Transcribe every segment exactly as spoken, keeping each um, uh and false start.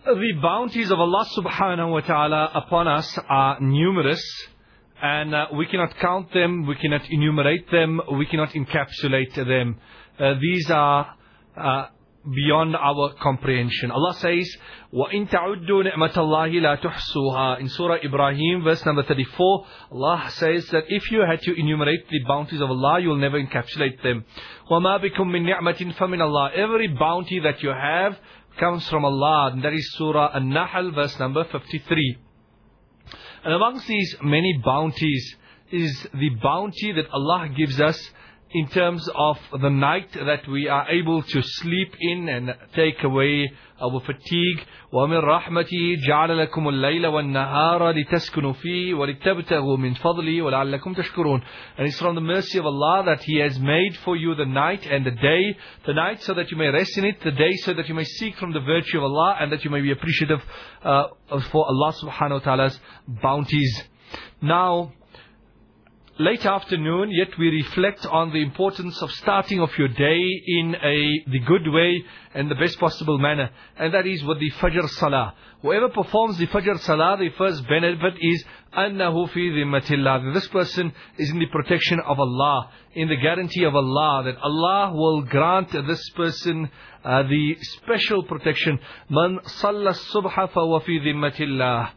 The bounties of Allah subhanahu wa ta'ala upon us are numerous, and uh, we cannot count them, we cannot enumerate them, we cannot encapsulate them. Uh, these are uh, beyond our comprehension. Allah says, وَإِن تَعُدُّوا نِعْمَةَ اللَّهِ لَا تُحْصُوهَا. In Surah Ibrahim, verse number thirty-four, Allah says that if you had to enumerate the bounties of Allah, you will never encapsulate them. وَمَا بِكُم مِّن نِعْمَةٍ فَمِنَ اللَّهِ. Every bounty that you have comes from Allah, and that is Surah An-Nahl, verse number fifty-three. And amongst these many bounties is the bounty that Allah gives us in terms of the night, that we are able to sleep in and take away our fatigue. وَمِن رَحْمَتِهِ جَعَلَ لَكُمُ اللَّيْلَ وَالنَّهَارَ لِتَسْكُنُوا فِيهِ وَلِتَبْتَغُوا مِنْ فَضْلِهِ وَلَعَلَّكُمْ تَشْكُرُونَ. And it's from the mercy of Allah that He has made for you the night and the day. The night so that you may rest in it, the day so that you may seek from the virtue of Allah, and that you may be appreciative uh, for Allah subhanahu wa ta'ala's bounties. Now, late afternoon, yet we reflect on the importance of starting off your day in a the good way and the best possible manner, and that is with the Fajr Salah. Whoever performs the Fajr Salah, the first benefit is annahu fi dhimmatillah. This person is in the protection of Allah, in the guarantee of Allah, that Allah will grant this person uh, the special protection. Man salla subha fa huwa fi dhimmatillah.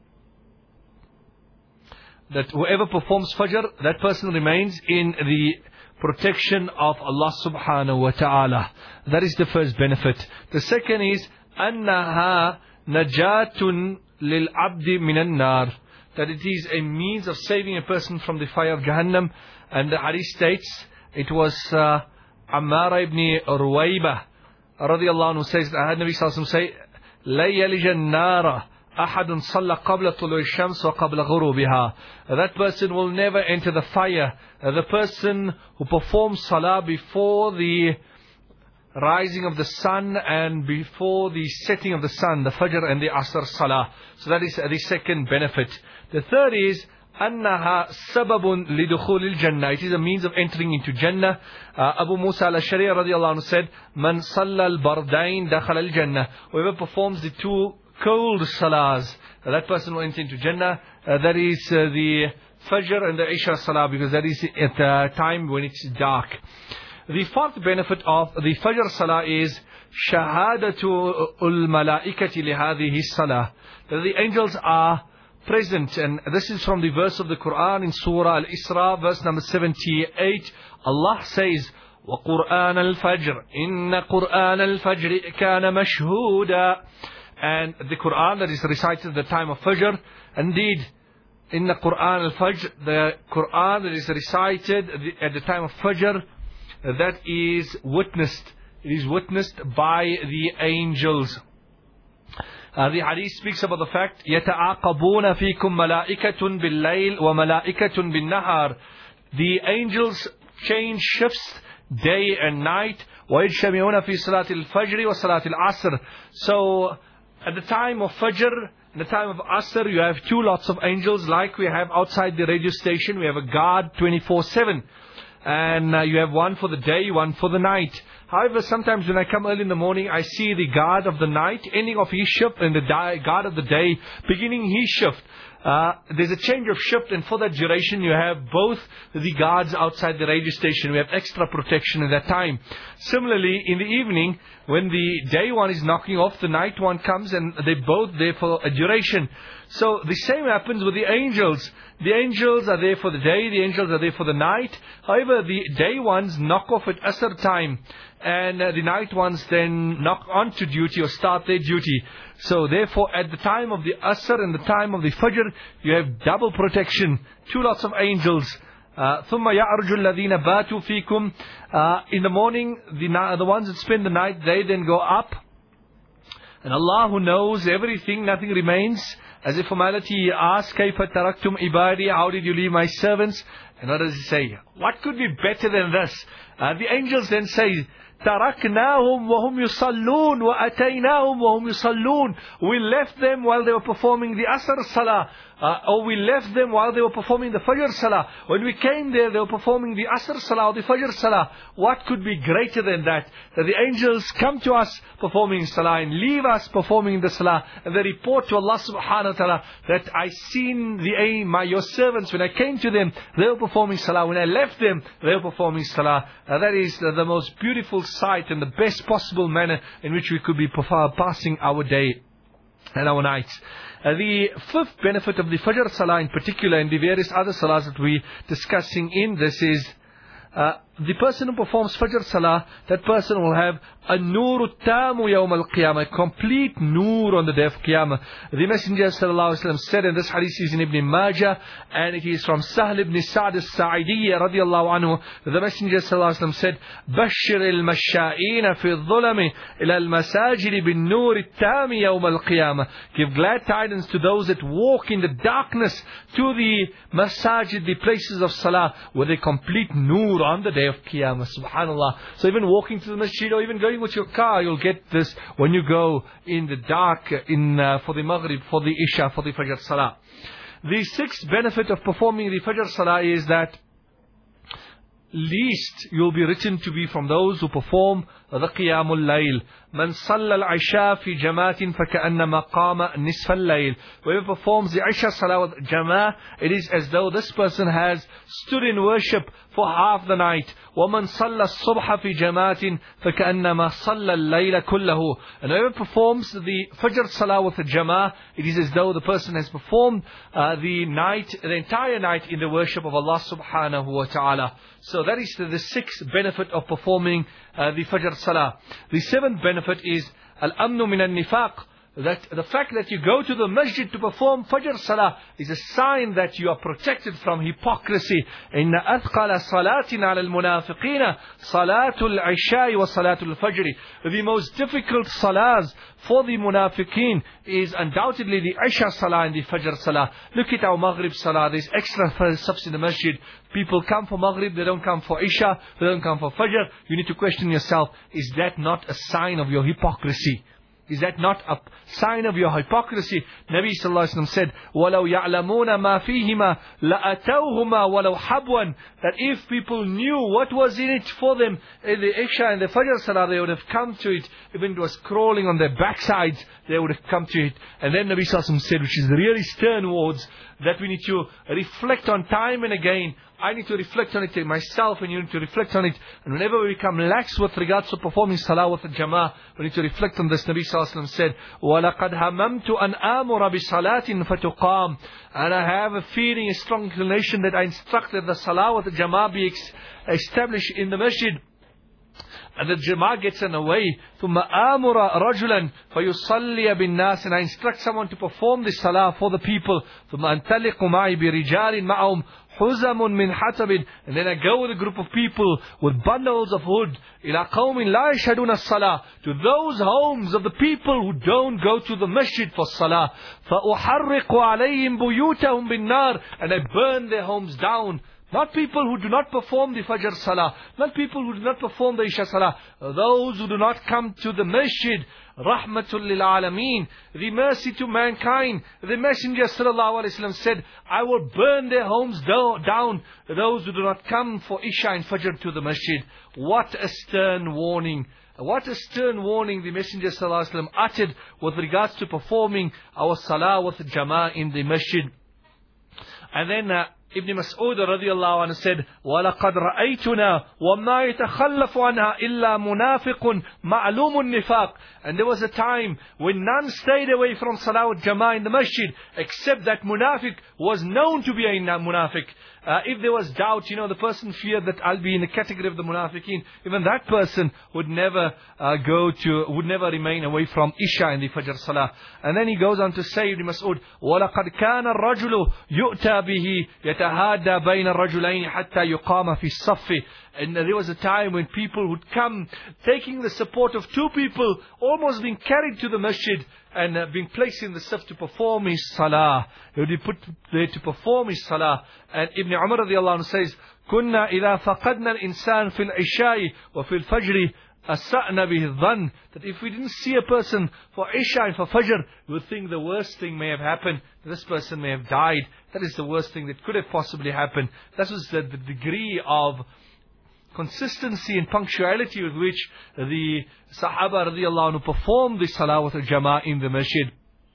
That whoever performs Fajr, that person remains in the protection of Allah subhanahu wa ta'ala. That is the first benefit. The second is أَنَّهَا نَجَاتٌ لِلْعَبْدِ مِنَ النَّارِ. That it is a means of saving a person from the fire of Jahannam. And the hadith states, it was uh, Ammar ibn Ruwayba radiyallahu anhu says, I heard Nabi sallallahu alayhi wa sallam say, لَا يَلِجَ النَّارَ أحد صلى قبل طلوع الشمس وقبل غروبها. That person will never enter the fire. The person who performs salah before the rising of the sun and before the setting of the sun, the Fajr and the Asr salah. So that is the second benefit. The third is أنها سبب لدخول الجنة. It is a means of entering into Jannah. Uh, Abu Musa al-Ashari radiyallahu anhu said, من صلى البردين دخل الجنة. Whoever performs the two cold salahs, uh, that person will enter into Jannah. Uh, that is uh, the Fajr and the Isha salah, because that is at the time when it's dark. The fourth benefit of the Fajr salah is shahadatu al-malaikati li hadhihi salah. That the angels are present, and this is from the verse of the Quran in Surah Al-Isra, verse number seventy-eight. Allah says, وَقُرْآنَ الْفَجْرِ إِنَّ قُرْآنَ الْفَجْرِ كَانَ مَشْهُودًا. And the Quran that is recited at the time of Fajr, indeed, in the Quran al-Fajr, the Quran that is recited at the time of Fajr, that is witnessed. It is witnessed by the angels. Uh, the hadith speaks about the fact, يَتَعَاقَبُونَ فِيكُمْ مَلَائِكَةٌ بِاللَّيْلِ وَمَلَائِكَةٌ بِالنَّهَارِ. The angels change shifts day and night. وَيَجْتَمِعُونَ فِي صَلَاةِ الْفَجْرِ وَصَلَاةِ الْعَصْرِ. So, at the time of Fajr, in the time of Asr, you have two lots of angels, like we have outside the radio station. We have a guard twenty-four seven. And uh, you have one for the day, one for the night. However, sometimes when I come early in the morning, I see the guard of the night ending of his shift, and the guard of the day beginning his shift. Uh, there's a change of shift, and for that duration you have both the guards outside the radio station. We have extra protection at that time. Similarly, in the evening, when the day one is knocking off, the night one comes, and they're both there for a duration. So the same happens with the angels. The angels are there for the day, the angels are there for the night. However, the day ones knock off at Asr time, and uh, the night ones then knock on to duty or start their duty. So therefore, at the time of the Asr and the time of the Fajr, you have double protection. Two lots of angels. Uh, ثُمَّ يَعْرُجُ الَّذِينَ بَاتُوا فِيكُمْ. Uh, in the morning, the, the ones that spend the night, they then go up. And Allah, who knows everything, nothing remains. As a formality, He asks, كَيْفَ تَرَكْتُمْ عِبَادِي. How did you leave my servants? And what does He say? What could be better than this? Uh, the angels then say, تَرَكْنَاهُمْ وَهُمْ يُصَلُّونَ وَأَتَيْنَاهُمْ وَهُمْ يُصَلُّونَ. We left them while they were performing the Asr Salah. Uh, or we left them while they were performing the Fajr Salah. When we came there, they were performing the Asr Salah or the Fajr Salah. What could be greater than that? That the angels come to us performing Salah and leave us performing the Salah. And they report to Allah subhanahu wa ta'ala that I seen the my your servants. When I came to them, they were performing Salah. When I left them, they were performing Salah. Uh, that is uh, the most beautiful sight and the best possible manner in which we could be passing our day and our nights. Uh, the fifth benefit of the Fajr Salah in particular, and the various other Salahs that we're discussing in this, is uh, the person who performs Fajr Salah, that person will have a Nur Tamu Yawm al-Qiyamah, a complete Nur on the day of Qiyamah. The Messenger sallallahu alaihi wasallam said, and this hadith is in Ibn Majah, and it is from Sahl ibn Sa'd al-Sa'idi radiallahu anhu. The Messenger sallallahu alaihi wasallam said, Bashir al-Masha'ina fi al-Dhulami ila al-Masajid bin Nur Tami Yawm al-Qiyamah. Give glad tidings to those that walk in the darkness to the Masajid, the places of Salah, with a complete Nur on the day of Qiyamah. Subhanallah. So even walking to the masjid or even going with your car, you'll get this when you go in the dark in uh, for the Maghrib, for the Isha, for the Fajr Salah. The sixth benefit of performing the Fajr Salah is that least you'll be written to be from those who perform the Qiyamul Layl. Man salla al-Isha fi jamaatin faka'annama qama nisfa al-layl. Whoever performs the Isha Salah with Jama'ah, it is as though this person has stood in worship for half the night. وَمَنْ صَلَّى الصُّبْحَ فِي جَمَاعٍ فَكَأَنَّمَا صَلَّى اللَّيْلَ كُلَّهُ. And whoever performs the Fajr Salah with the Jama'ah, it is as though the person has performed uh, the night, the entire night in the worship of Allah subhanahu wa ta'ala. So that is the, the sixth benefit of performing uh, the Fajr Salah. The seventh benefit is Al-Amnu min al-Nifaq. That the fact that you go to the masjid to perform Fajr Salah is a sign that you are protected from hypocrisy. Inna athqala salatin ala al-munafiqina salatul isha'i wa salatul fajr. The most difficult salahs for the munafiqeen is undoubtedly the Isha Salah and the Fajr Salah. Look at our Maghrib Salah. There's extra safs in the masjid. People come for Maghrib, they don't come for Isha, they don't come for Fajr. You need to question yourself, is that not a sign of your hypocrisy? Is that not a sign of your hypocrisy? Nabi sallallahu alaihi wasallam said, وَلَوْ يَعْلَمُونَ مَا فِيهِمَا لَأَتَوْهُمَا وَلَوْ حَبْوًا. That if people knew what was in it for them in the Isha and the Fajr Salah, they would have come to it. Even if it was crawling on their backsides, they would have come to it. And then Nabi sallallahu alaihi wasallam said, which is really stern words, that we need to reflect on time and again. I need to reflect on it myself, and you need to reflect on it. And whenever we become lax with regards to performing Salah with the Jama'ah, we need to reflect on this. Nabi sallallahu alaihi wasallam said, وَلَقَدْ هَمَمْتُ أَنْ آمُرَ بِصَلَاةٍ فَتُقَامْ. And I have a feeling, a strong inclination that I instruct that the Salah with the Jama'ah be established in the masjid. And the Jama'ah gets in the way. ثُمَّ آمُرَ رَجُلًا فَيُصَلِّيَ بِالنَّاسِ. And I instruct someone to perform the Salah for the people. ثُمَّ أَنْتَلِقُ مَعِي بِرِجَالٍ مَعَهُمْ حُزَمٌ مِنْ حَتَبٍ. And then I go with a group of people with bundles of wood. إِلَىٰ قَوْمٍ لَا يَشْهَدُونَ الصَّلَاةِ. To those homes of the people who don't go to the masjid for Salah. فَأُحَرِّقُ عَلَيْهِمْ بُيُوتَهُمْ بِالنَّارِ. And I burn their homes down. Not people who do not perform the Fajr Salah. Not people who do not perform the Isha Salah. Those who do not come to the masjid. Rahmatul lil Alameen. The mercy to mankind. The Messenger sallallahu alaihi wasallam said, I will burn their homes do down. Those who do not come for Isha and Fajr to the masjid. What a stern warning. What a stern warning the Messenger sallallahu alaihi wasallam uttered with regards to performing our Salah with Jama'ah in the masjid. And then uh, Ibn Mas'ud radiallahu anhu said, وَلَقَدْ رَأَيْتُنَا وَمَا يَتَخَلَّفُ عَنْهَا إِلَّا مُنَافِقٌ مَعْلُومٌ النِّفَاقِ. And there was a time when none stayed away from Salah with Jama'ah in the masjid, except that munafiq was known to be a munafiq. Uh, if there was doubt, you know, the person feared that I'll be in the category of the munafiqeen, even that person would never uh, go to, would never remain away from Isha and the Fajr Salah. And then he goes on to say, Ibn Mas'ud, وَلَقَدْ كَانَ الرَّجُلُ يُؤْتَى بِهِ يَتَهَادَى بَيْنَ الرَّجُلَيْنِ حَتَّى يُقَامَ فِي الصَّفِّ. And there was a time when people would come taking the support of two people, almost being carried to the masjid and uh, being placed in the saf to perform his salah. He would be put there to perform his salah. And Ibn Umar radiallahu anhu says, كنا إذا فقدنا الإنسان في العشاء وفي الفجر أَسَّأْنَ بِهِ الظَّنِّ, that if we didn't see a person for Isha and for Fajr, we would think the worst thing may have happened. This person may have died. That is the worst thing that could have possibly happened. That was the, the degree of consistency and punctuality with which the Sahaba radiallahu anhu performed the Salah with Jama'ah in the masjid.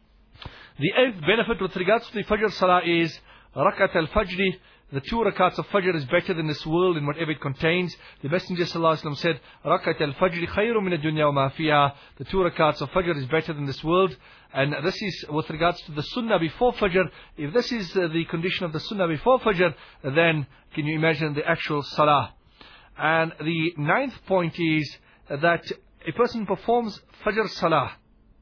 The eighth benefit with regards to the Fajr Salah is Rakat al-Fajr. The two rakats of Fajr is better than this world and whatever it contains. The Messenger sallallahu alaihi wasallam said, Rakat al-Fajr khayru min ad-dunya wa ma fiha. The two rakats of Fajr is better than this world. And this is with regards to the Sunnah before Fajr. If this is uh, the condition of the Sunnah before Fajr, then can you imagine the actual Salah? And the ninth point is that a person performs Fajr Salah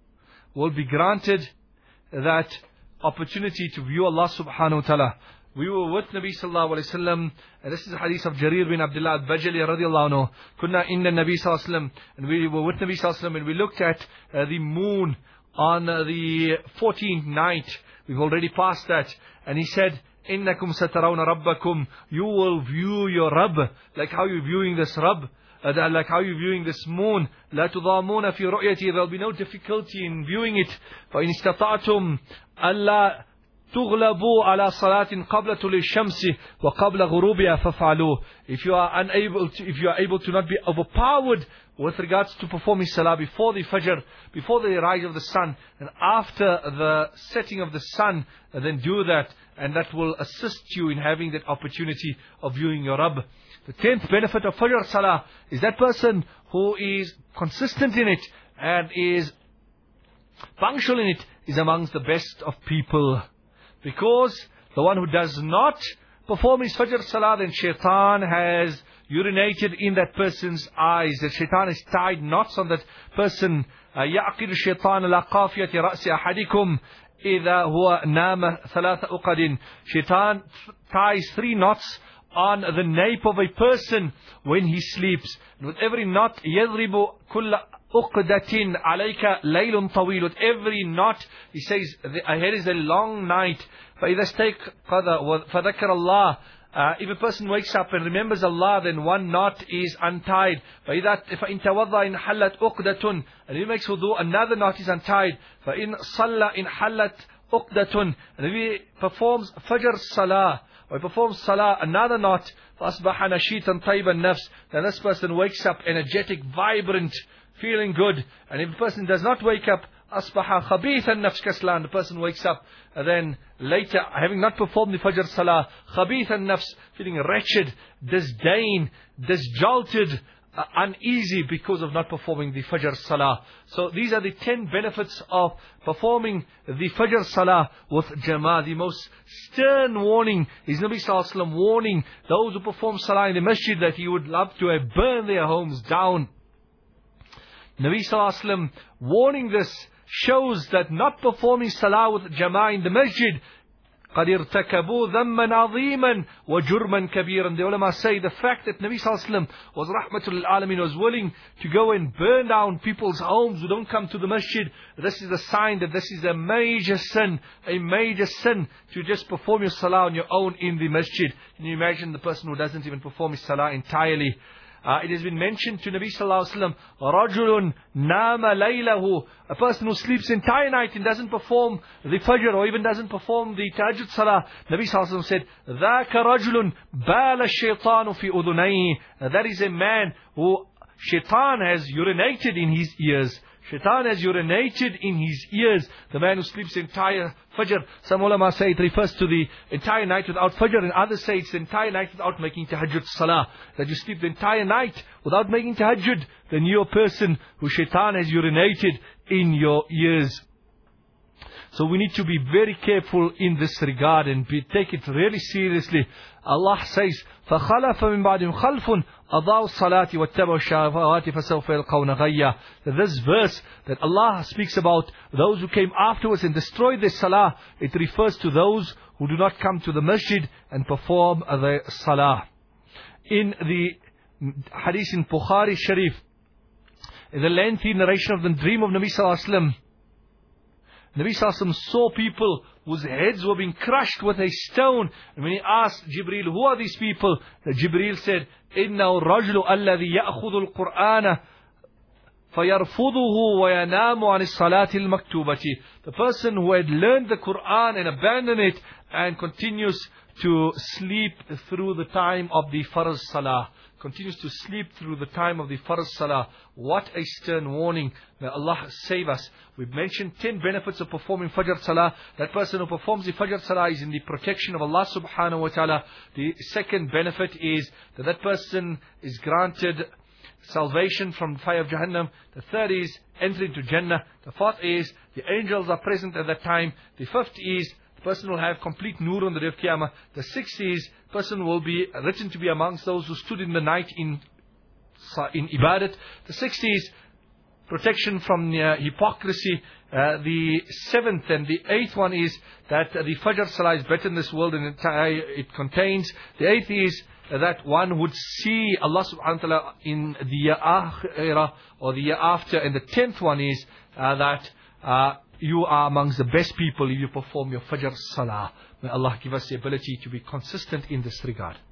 will be granted that opportunity to view Allah subhanahu wa ta'ala. We were with Nabi sallallahu alayhi wa sallam, and this is the hadith of Jarir bin Abdullah al-Bajali radiallahu anhu. Kunna inna Nabi sallallahu alayhi wa sallam, and we were with Nabi sallallahu alayhi wa sallam, and we looked at uh, the moon on uh, the fourteenth night. We've already passed that. And he said, Innakum satarawna rabbakum, you will view your Rabb, like how you're viewing this Rabb, uh, like how you're viewing this moon. La tudamuna fi ru'yati, there will be no difficulty in viewing it. Fa in istata'tum alla تغلبوا على صلاة قبل طلوع الشمس وقبل غروبها فافعلوا. If you are unable to, if you are able to not be overpowered with regards to performing salah before the Fajr, before the rise of the sun, and after the setting of the sun, then do that, and that will assist you in having that opportunity of viewing your Rabb. The tenth benefit of Fajr Salah is that person who is consistent in it and is punctual in it is amongst the best of people. Because the one who does not perform his Fajr Salah, then Shaitan has urinated in that person's eyes. That Shaitan has tied knots on that person. يَعْقِدُ الشَّيْطَانَ لَا قَافِيَةِ رَأْسِ أَحَدِكُمْ إِذَا هُوَ نَامَ ثَلَاثَ أُقَدٍ. Shaitan ties three knots on the nape of a person when he sleeps. And with every knot, يَضْرِبُ كُلَّ uqdatin alayka laylun tawil. With every knot, he says, ahead is a long night. فَإِذَا اسْتَيْقَظَ فَذَكَرَ اللَّهِ. Uh, if a person wakes up and remembers Allah, then one knot is untied. فَإِن تَوَضَّى إِنْ حَلَّتْ أُقْدَةٌ. And if he makes wudu, another knot is untied. فَإِن صَلَّى إِنْ حَلَّتْ أُقْدَةٌ. And if he performs Fajr Salah, or he performs Salah, another knot. فَأَصْبَحَ نَشِيطًا طَيْبَ النَّفْسِ. Then this person wakes up energetic, vibrant, feeling good. And if a person does not wake up, أصبح خبيث النفس كسلان. The person wakes up and then later, having not performed the Fajr Salah, خبيث النفس, feeling wretched, disdain, disjolted, uh, uneasy because of not performing the Fajr Salah. So these are the ten benefits of performing the Fajr Salah with Jama'ah. The most stern warning is Nabi Sallallahu Alaihi Wasallam warning those who perform Salah in the masjid that he would love to have burned their homes down. Nabi Sallallahu Alaihi Wasallam warning this shows that not performing Salah with Jama'ah in the masjid, قَدْ ارْتَكَبُوا ذَمًّا عَظِيمًا وَجُرْمًا كَبِيرًا. The ulama say the fact that Nabi Sallallahu Alaihi Wasallam was Rahmatul Alamin, was willing to go and burn down people's homes who don't come to the masjid, this is a sign that this is a major sin, a major sin to just perform your Salah on your own in the masjid. Can you imagine the person who doesn't even perform his Salah entirely? Uh, it has been mentioned to Nabi Sallallahu Alaihi Wasallam, رَجُلٌ نَامَ لَيْلَهُ. A person who sleeps the entire night and doesn't perform the Fajr or even doesn't perform the Tahajjud Salah. Nabi Sallallahu Alaihi Wasallam said, ذَاكَ رَجُلٌ بَالَ الشَّيْطَانُ فِي أُذُنَيْهِ. That is a man who Shaitan has urinated in his ears. Shaitan has urinated in his ears. The man who sleeps the entire Fajr. Some ulama say it refers to the entire night without Fajr, and others say it's the entire night without making Tahajjud Salah. That you sleep the entire night without making Tahajjud, then you're a person who Shaitan has urinated in your ears. So we need to be very careful in this regard and be, take it really seriously. Allah says, فَخَلَفَ مِنْ بَعْدِهِمْ خَلْفٌ أَضَاعُوا الصَّلَاةِ وَاتَّبَعُوا الشَّهَوَاتِ فَسَوْفَ يَلْقَوْنَ غَيًّا. This verse that Allah speaks about those who came afterwards and destroyed their Salah, it refers to those who do not come to the masjid and perform the Salah. In the hadith in Bukhari Sharif, in the lengthy narration of the dream of Nabi Sallallahu Alaihi Wasallam, Nabi Sallallahu Alaihi Wasallam saw people whose heads were being crushed with a stone. And when he asked Jibreel, who are these people? The Jibreel said, إِنَّهُ الرَّجْلُ الَّذِي يَأْخُذُ الْقُرْآنَ فَيَرْفُضُهُ وَيَنَامُ عَنِ الصَّلَاةِ الْمَكْتُوبَةِ. The person who had learned the Quran and abandoned it and continues to sleep through the time of the Farz Salah. Continues to sleep through the time of the Farz Salah. What a stern warning. May Allah save us. We've mentioned ten benefits of performing Fajr Salah. That person who performs the Fajr Salah is in the protection of Allah subhanahu wa ta'ala. The second benefit is that that person is granted salvation from the fire of Jahannam. The third is entry into Jannah. The fourth is the angels are present at that time. The fifth is the person will have complete nur on the day of Qiyamah. The sixth is the person will be written to be amongst those who stood in the night in in ibadat. The sixth is protection from uh, hypocrisy. Uh, the seventh and the eighth one is that uh, the Fajr Salah is better in this world than it contains. The eighth is uh, that one would see Allah subhanahu wa ta'ala in the year akhirah or the year after. And the tenth one is uh, that uh, you are amongst the best people if you perform your Fajr Salah. May Allah give us the ability to be consistent in this regard.